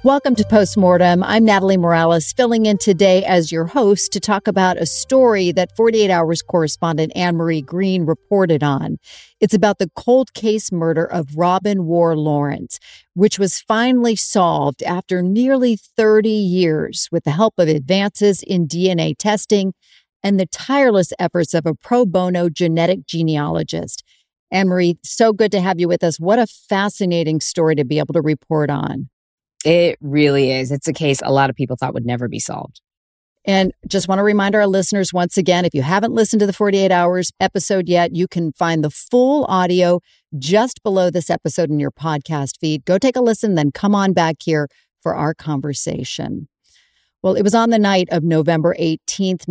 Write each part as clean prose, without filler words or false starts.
Welcome to Postmortem. I'm Natalie Morales, filling in today as your host to talk about a story that 48 Hours correspondent Anne-Marie Green reported on. It's about the cold case murder of Robin Whore Lawrence, which was finally solved after nearly 30 years with the help of advances in DNA testing and the tireless efforts of a pro bono genetic genealogist. Anne-Marie, so good to have you with us. What a fascinating story to be able to report on. It really is. It's a case a lot of people thought would never be solved. And just want to remind our listeners once again, if you haven't listened to the 48 Hours episode yet, you can find the full audio just below this episode in your podcast feed. Go take a listen, then come on back here for our conversation. Well, it was on the night of November 18th,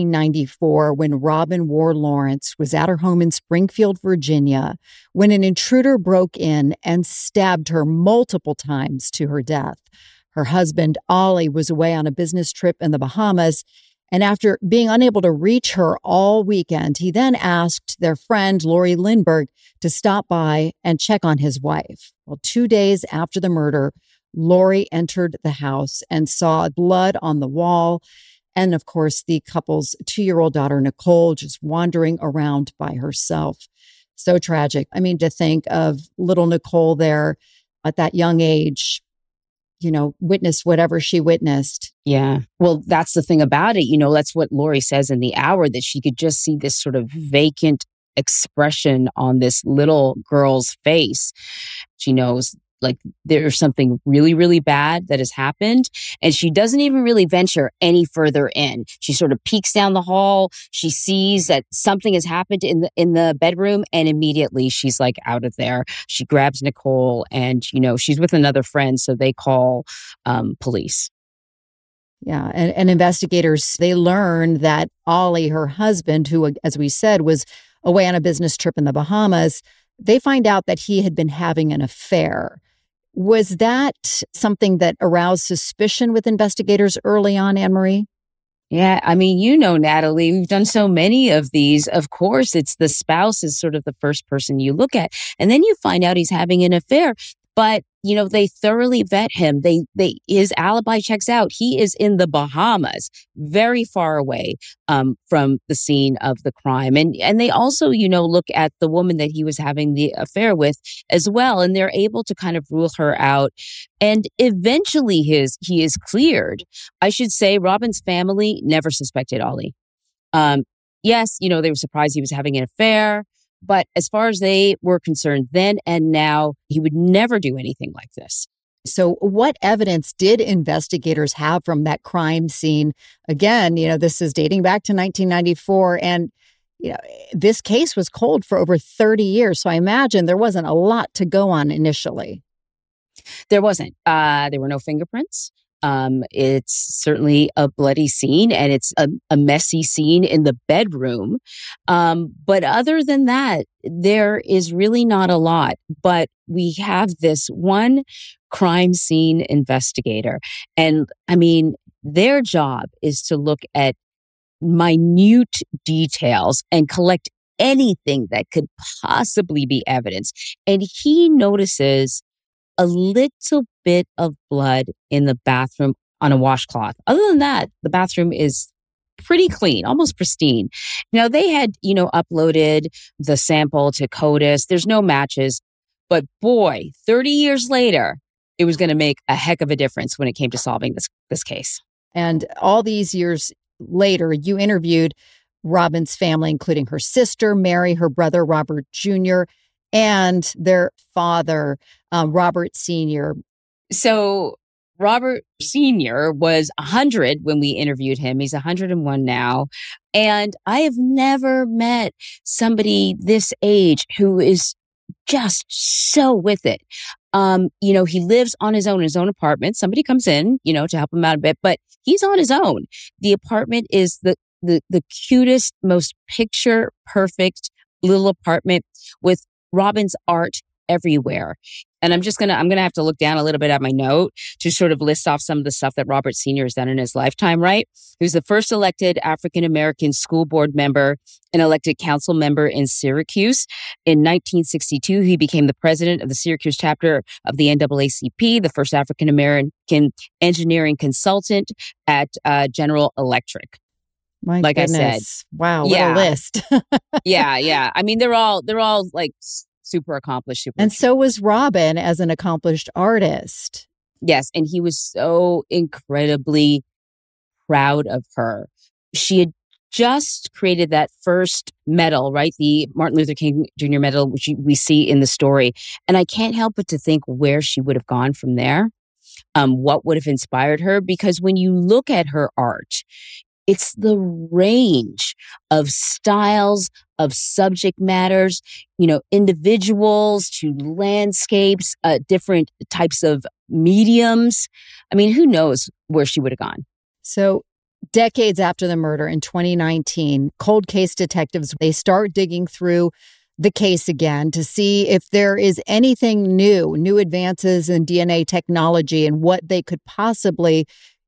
1994, when Robin Whore Lawrence was at her home in Springfield, Virginia, when an intruder broke in and stabbed her multiple times to her death. Her husband, Ollie, was away on a business trip in the Bahamas, and after being unable to reach her all weekend, he then asked their friend, Lori Lindbergh, to stop by and check on his wife. Well, 2 days after the murder, Lori entered the house and saw blood on the wall. And of course, the couple's 2-year-old daughter, Nicole, just wandering around by herself. So tragic. I mean, to think of little Nicole there at that young age, witnessed whatever she witnessed. Yeah. Well, that's the thing about it. That's what Lori says in the hour, that she could just see this sort of vacant expression on this little girl's face. She knows like there's something really, really bad that has happened. And she doesn't even really venture any further in. She sort of peeks down the hall. She sees that something has happened in the bedroom, and immediately she's like out of there. She grabs Nicole and, she's with another friend. So they call police. Yeah. And investigators, they learned that Ollie, her husband, who, as we said, was away on a business trip in the Bahamas, they find out that he had been having an affair. Was that something that aroused suspicion with investigators early on, Anne-Marie? Yeah, I mean, Natalie, we've done so many of these. Of course, it's the spouse is sort of the first person you look at. And then you find out he's having an affair. But, they thoroughly vet him. His alibi checks out. He is in the Bahamas, very far away from the scene of the crime. And they also, look at the woman that he was having the affair with as well. And they're able to kind of rule her out. And eventually he is cleared. I should say Robin's family never suspected Ollie. Yes, they were surprised he was having an affair. But as far as they were concerned then and now, he would never do anything like this. So what evidence did investigators have from that crime scene? Again, this is dating back to 1994. And, this case was cold for over 30 years. So I imagine there wasn't a lot to go on initially. There wasn't. There were no fingerprints. It's certainly a bloody scene, and it's a messy scene in the bedroom. But other than that, there is really not a lot. But we have this one crime scene investigator. And I mean, their job is to look at minute details and collect anything that could possibly be evidence. And he notices a little bit of blood in the bathroom on a washcloth. Other than that, the bathroom is pretty clean, almost pristine. Now, they had, uploaded the sample to CODIS. There's no matches. But boy, 30 years later, it was going to make a heck of a difference when it came to solving this case. And all these years later, you interviewed Robin's family, including her sister, Mary, her brother, Robert Jr., and their father, Robert Sr. So Robert Sr. was 100 when we interviewed him. He's 101 now. And I have never met somebody this age who is just so with it. He lives on his own apartment. Somebody comes in, to help him out a bit, but he's on his own. The apartment is the cutest, most picture perfect little apartment with Robin's art everywhere. And I'm going to have to look down a little bit at my note to sort of list off some of the stuff that Robert Sr. has done in his lifetime, right? He was the first elected African-American school board member and elected council member in Syracuse. In 1962, he became the president of the Syracuse chapter of the NAACP, the first African-American engineering consultant at General Electric. My like goodness. I said. Wow, what Yeah. a list. Yeah. I mean, they're all like super accomplished. And so was Robin as an accomplished artist. Yes. And he was so incredibly proud of her. She had just created that first medal, right? The Martin Luther King Jr. medal, which we see in the story. And I can't help but to think where she would have gone from there. What would have inspired her? Because when you look at her art, it's the range of styles, of subject matters, individuals to landscapes, different types of mediums. I mean, who knows where she would have gone? So decades after the murder in 2019, cold case detectives, they start digging through the case again to see if there is anything new advances in DNA technology and what they could possibly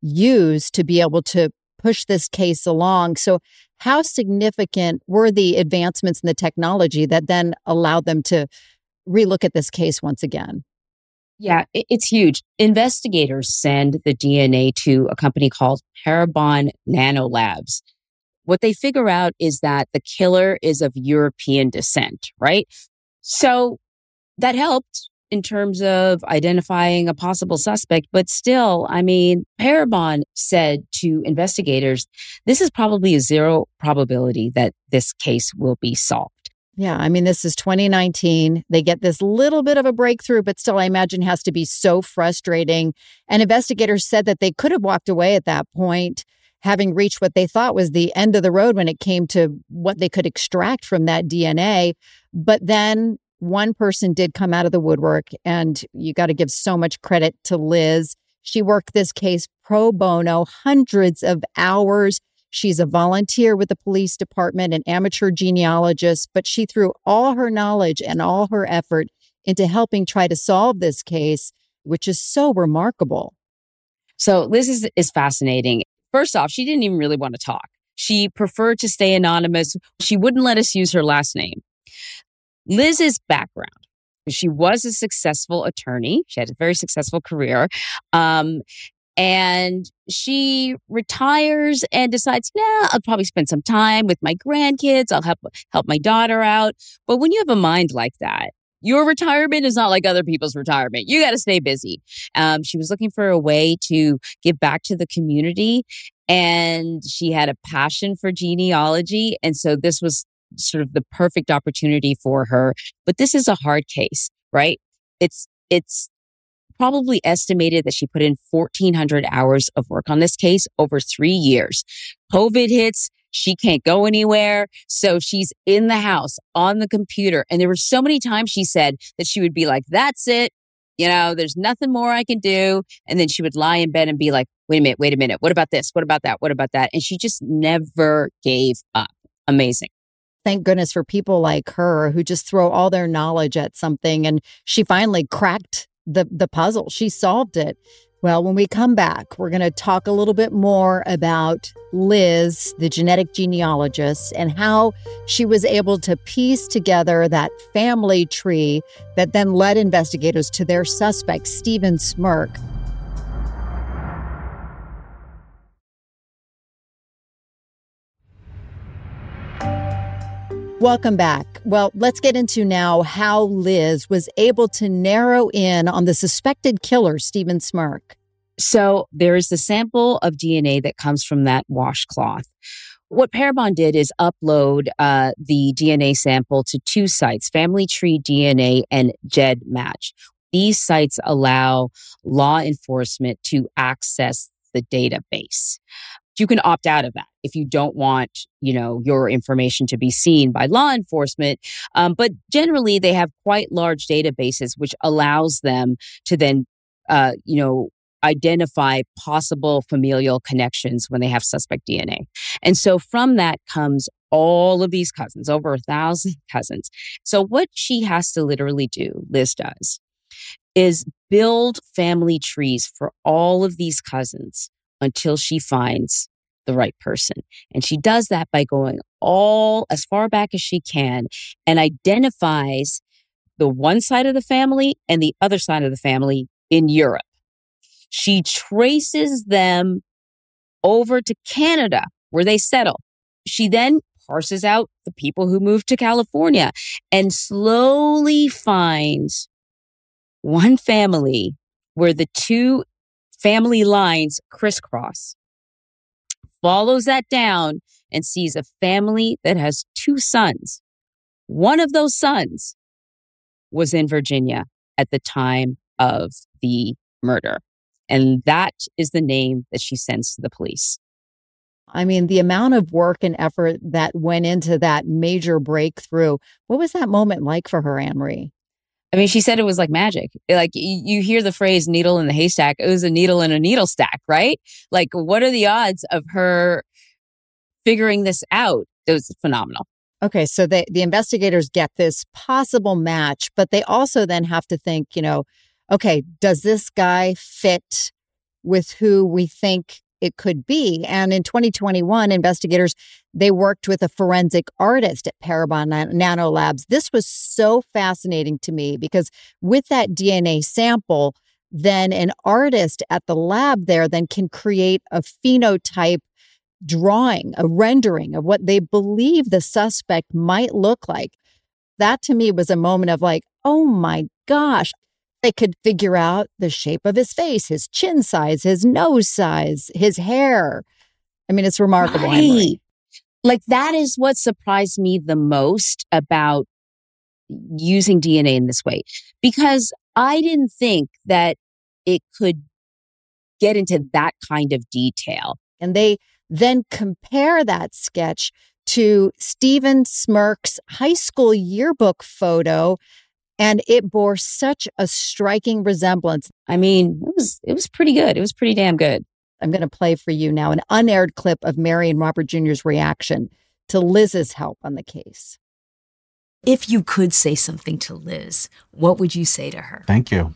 use to be able to push this case along. So how significant were the advancements in the technology that then allowed them to relook at this case once again? Yeah, it's huge. Investigators send the DNA to a company called Parabon Nanolabs. What they figure out is that the killer is of European descent, right? So that helped in terms of identifying a possible suspect. But still, I mean, Parabon said to investigators, this is probably a zero probability that this case will be solved. Yeah, I mean, this is 2019. They get this little bit of a breakthrough, but still, I imagine has to be so frustrating. And investigators said that they could have walked away at that point, having reached what they thought was the end of the road when it came to what they could extract from that DNA. But then one person did come out of the woodwork, and you got to give so much credit to Liz. She worked this case pro bono, hundreds of hours. She's a volunteer with the police department, an amateur genealogist, but she threw all her knowledge and all her effort into helping try to solve this case, which is so remarkable. So Liz is fascinating. First off, she didn't even really want to talk. She preferred to stay anonymous. She wouldn't let us use her last name. Liz's background, she was a successful attorney. She had a very successful career. And she retires and decides, I'll probably spend some time with my grandkids. I'll help my daughter out. But when you have a mind like that, your retirement is not like other people's retirement. You got to stay busy. She was looking for a way to give back to the community, and she had a passion for genealogy. And so this was sort of the perfect opportunity for her. But this is a hard case, right? It's probably estimated that she put in 1,400 hours of work on this case over 3 years. COVID hits. She can't go anywhere. So she's in the house on the computer. And there were so many times she said that she would be like, that's it. There's nothing more I can do. And then she would lie in bed and be like, wait a minute. What about this? What about that? What about that? And she just never gave up. Amazing. Thank goodness for people like her who just throw all their knowledge at something. And she finally cracked the puzzle. She solved it. Well, when we come back, we're going to talk a little bit more about Liz, the genetic genealogist, and how she was able to piece together that family tree that then led investigators to their suspect, Stephen Smirk. Welcome back. Well, let's get into now how Liz was able to narrow in on the suspected killer, Stephen Smirk. So there is the sample of DNA that comes from that washcloth. What Parabon did is upload the DNA sample to 2 sites, Family Tree DNA and GEDmatch. These sites allow law enforcement to access the database. You can opt out of that if you don't want, your information to be seen by law enforcement. But generally, they have quite large databases, which allows them to then, identify possible familial connections when they have suspect DNA. And so from that comes all of these cousins, over 1,000 cousins. So what she has to literally do, Liz does, is build family trees for all of these cousins until she finds the right person. And she does that by going all as far back as she can and identifies the one side of the family and the other side of the family in Europe. She traces them over to Canada where they settle. She then parses out the people who moved to California and slowly finds one family where the two family lines crisscross, follows that down and sees a family that has two sons. One of those sons was in Virginia at the time of the murder. And that is the name that she sends to the police. I mean, the amount of work and effort that went into that major breakthrough. What was that moment like for her, Anne Marie? I mean, she said it was like magic. Like you hear the phrase needle in the haystack. It was a needle in a needle stack, right? Like, what are the odds of her figuring this out? It was phenomenal. Okay, so the investigators get this possible match, but they also then have to think, okay, does this guy fit with who we think it could be? And in 2021, investigators, they worked with a forensic artist at Parabon Nanolabs. This was so fascinating to me because with that DNA sample, then an artist at the lab there then can create a phenotype drawing, a rendering of what they believe the suspect might look like. That to me was a moment of like, oh my gosh. They could figure out the shape of his face, his chin size, his nose size, his hair. I mean, it's remarkable. Right. Like that is what surprised me the most about using DNA in this way, because I didn't think that it could get into that kind of detail. And they then compare that sketch to Stephen Smirk's high school yearbook photo. And it bore such a striking resemblance. I mean, it was pretty good. It was pretty damn good. I'm going to play for you now an unaired clip of Mary and Robert Jr.'s reaction to Liz's help on the case. If you could say something to Liz, what would you say to her? Thank you.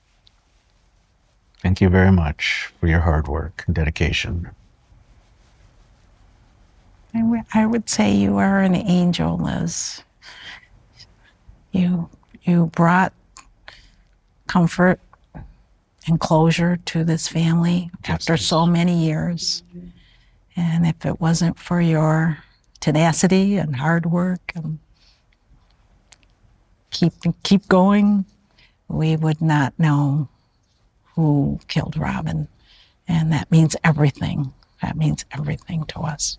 Thank you very much for your hard work and dedication. I would say you are an angel, Liz. You brought comfort and closure to this family after so many years. And if it wasn't for your tenacity and hard work and keep going, we would not know who killed Robin. And that means everything. That means everything to us.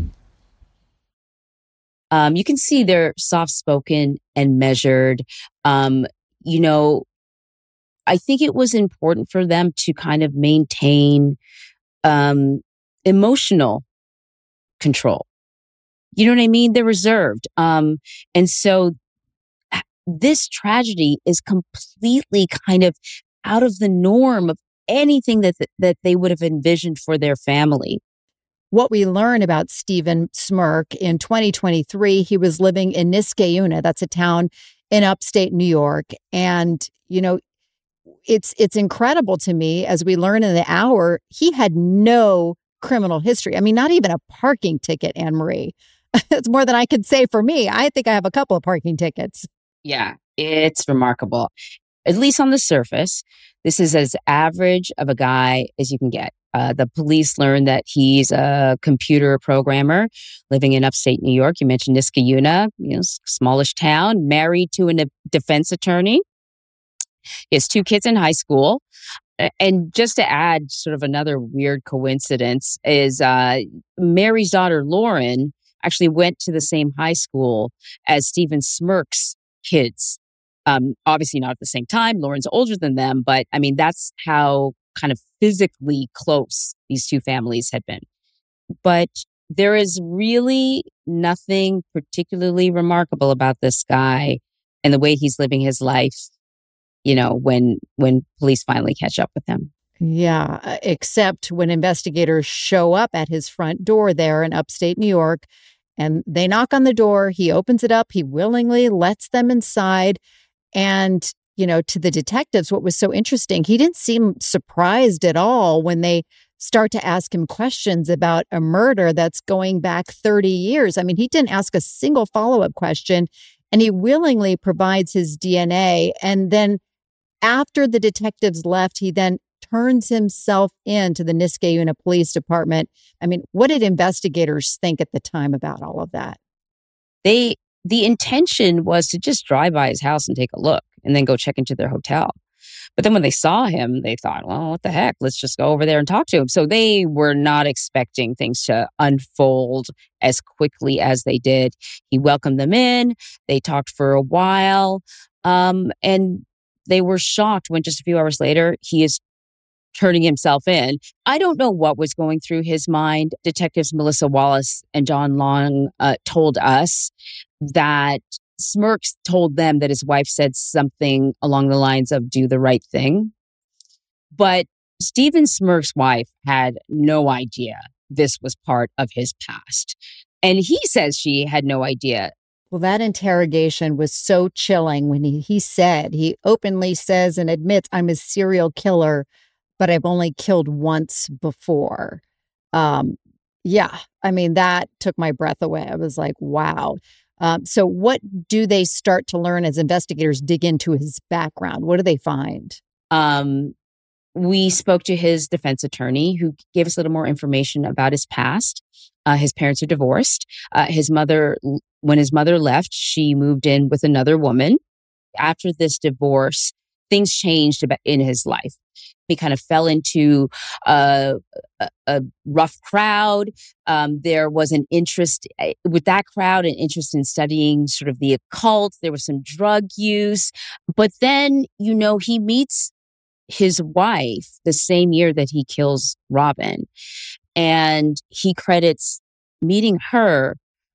You can see they're soft-spoken and measured. I think it was important for them to kind of maintain emotional control. You know what I mean? They're reserved. And so this tragedy is completely kind of out of the norm of anything that they would have envisioned for their family. What we learn about Stephen Smirk in 2023, he was living in Niskayuna. That's a town in upstate New York. And, it's incredible to me, as we learn in the hour, he had no criminal history. I mean, not even a parking ticket, Anne Marie. It's more than I could say for me. I think I have a couple of parking tickets. Yeah, it's remarkable. At least on the surface, this is as average of a guy as you can get. The police learned that he's a computer programmer living in upstate New York. You mentioned Niskayuna, smallish town, married to a defense attorney. He has two kids in high school. And just to add sort of another weird coincidence is Mary's daughter, Lauren, actually went to the same high school as Stephen Smirk's kids. Obviously not at the same time. Lauren's older than them, but I mean, that's how kind of physically close these two families had been. But there is really nothing particularly remarkable about this guy and the way he's living his life, when police finally catch up with him. Yeah, except when investigators show up at his front door there in upstate New York and they knock on the door, he opens it up, he willingly lets them inside. And, to the detectives, what was so interesting, he didn't seem surprised at all when they start to ask him questions about a murder that's going back 30 years. I mean, he didn't ask a single follow-up question, and he willingly provides his DNA. And then after the detectives left, he then turns himself in to the Niskayuna Police Department. I mean, what did investigators think at the time about all of that? The intention was to just drive by his house and take a look and then go check into their hotel. But then when they saw him, they thought, well, what the heck? Let's just go over there and talk to him. So they were not expecting things to unfold as quickly as they did. He welcomed them in. They talked for a while. And they were shocked when just a few hours later, he is turning himself in. I don't know what was going through his mind. Detectives Melissa Wallace and John Long told us that Smirks told them that his wife said something along the lines of do the right thing. But Stephen Smirks' wife had no idea this was part of his past. And he says she had no idea. Well, that interrogation was so chilling when he openly says and admits, I'm a serial killer, but I've only killed once before. Yeah, I mean, that took my breath away. I was like, wow. So what do they start to learn as investigators dig into his background? What do they find? We spoke to his defense attorney who gave us a little more information about his past. His parents are divorced. When his mother left, she moved in with another woman. After this divorce, things changed in his life. He kind of fell into a rough crowd. There was an interest with that crowd, an interest in studying sort of the occult. There was some drug use. But then, he meets his wife the same year that he kills Robin. And he credits meeting her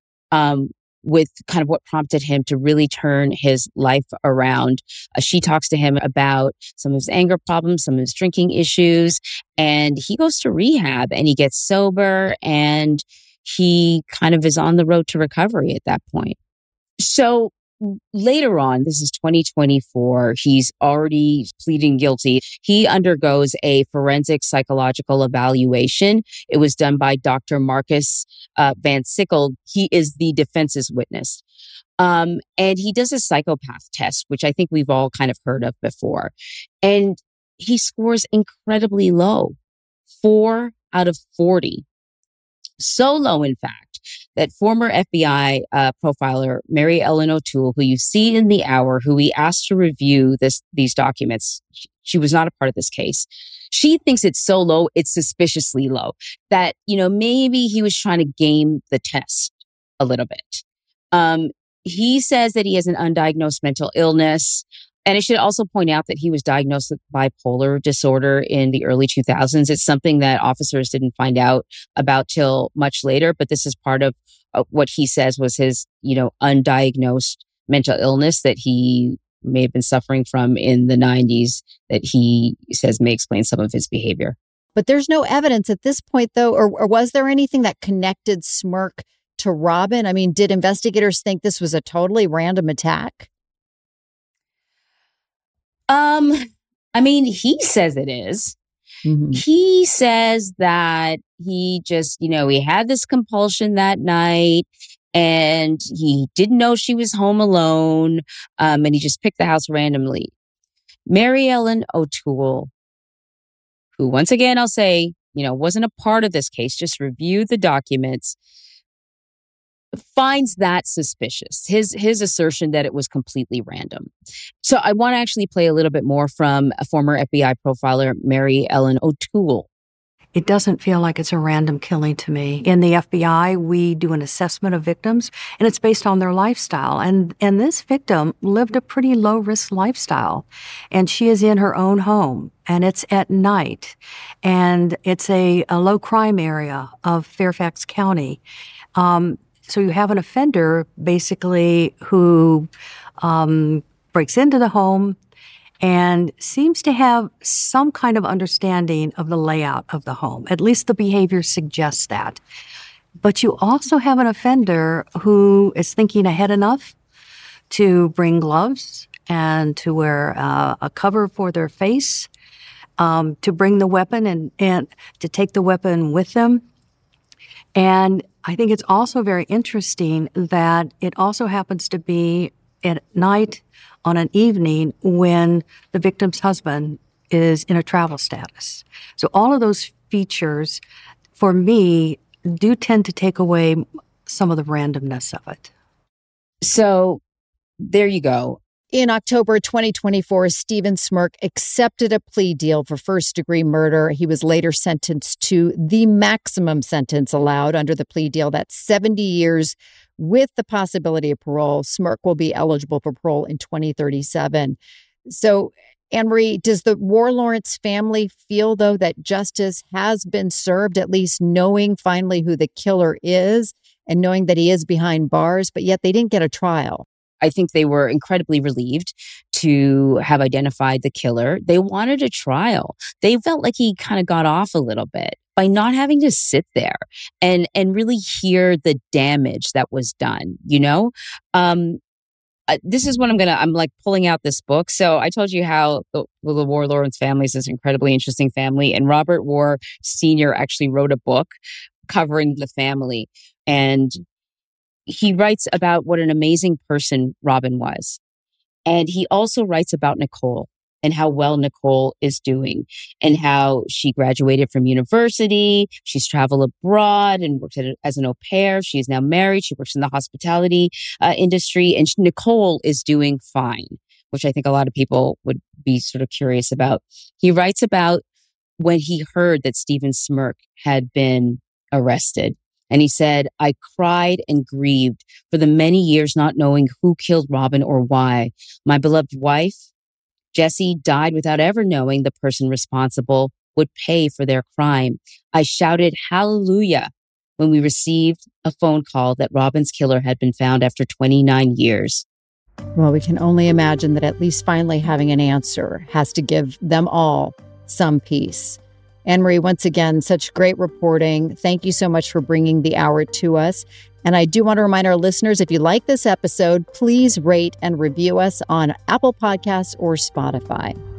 with kind of what prompted him to really turn his life around. She talks to him about some of his anger problems, some of his drinking issues, and he goes to rehab and he gets sober and he kind of is on the road to recovery at that point. So later on, this is 2024, he's already pleading guilty. He undergoes a forensic psychological evaluation. It was done by Dr. Marcus Van Sickle. He is the defense's witness. And he does a psychopath test, which I think we've all kind of heard of before. And he scores incredibly low, 4 out of 40. So low, in fact, that former FBI profiler Mary Ellen O'Toole, who you see in The Hour, who we asked to review these documents, she was not a part of this case. She thinks it's so low, it's suspiciously low, that, maybe he was trying to game the test a little bit. He says that he has an undiagnosed mental illness. And I should also point out that he was diagnosed with bipolar disorder in the early 2000s. It's something that officers didn't find out about till much later, but this is part of what he says was his, undiagnosed mental illness that he may have been suffering from in the 90s that he says may explain some of his behavior. But there's no evidence at this point, though, or was there anything that connected Smirk to Robin? I mean, did investigators think this was a totally random attack? He says it is. Mm-hmm. He says that he just, he had this compulsion that night and he didn't know she was home alone. And he just picked the house randomly. Mary Ellen O'Toole, who once again, I'll say, wasn't a part of this case, just reviewed the documents, finds that suspicious, his assertion that it was completely random. So I want to actually play a little bit more from a former FBI profiler, Mary Ellen O'Toole. It doesn't feel like it's a random killing to me. In the FBI, we do an assessment of victims, and it's based on their lifestyle. And this victim lived a pretty low-risk lifestyle, and she is in her own home, and it's at night, and it's a low-crime area of Fairfax County. So you have an offender, basically, who breaks into the home and seems to have some kind of understanding of the layout of the home. At least the behavior suggests that. But you also have an offender who is thinking ahead enough to bring gloves and to wear a cover for their face, to bring the weapon and to take the weapon with them. And I think it's also very interesting that it also happens to be at night on an evening when the victim's husband is in a travel status. So all of those features, for me, do tend to take away some of the randomness of it. So there you go. In October 2024, Stephen Smirk accepted a plea deal for first-degree murder. He was later sentenced to the maximum sentence allowed under the plea deal. That's 70 years with the possibility of parole. Smirk will be eligible for parole in 2037. So, Anne Marie, does the War Lawrence family feel, though, that justice has been served, at least knowing finally who the killer is and knowing that he is behind bars, but yet they didn't get a trial? I think they were incredibly relieved to have identified the killer. They wanted a trial. They felt like he kind of got off a little bit by not having to sit there and really hear the damage that was done, you know? This is what I'm like pulling out this book. So I told you how the War Lawrence family is this incredibly interesting family. And Robert War Sr. actually wrote a book covering the family. And he writes about what an amazing person Robin was. And he also writes about Nicole and how well Nicole is doing and how she graduated from university. She's traveled abroad and worked as an au pair. She is now married. She works in the hospitality industry. And Nicole is doing fine, which I think a lot of people would be sort of curious about. He writes about when he heard that Stephen Smirk had been arrested. And he said, I cried and grieved for the many years not knowing who killed Robin or why. My beloved wife, Jessie, died without ever knowing the person responsible would pay for their crime. I shouted hallelujah when we received a phone call that Robin's killer had been found after 29 years. Well, we can only imagine that at least finally having an answer has to give them all some peace. Anne Marie, once again, such great reporting. Thank you so much for bringing the hour to us. And I do want to remind our listeners, if you like this episode, please rate and review us on Apple Podcasts or Spotify.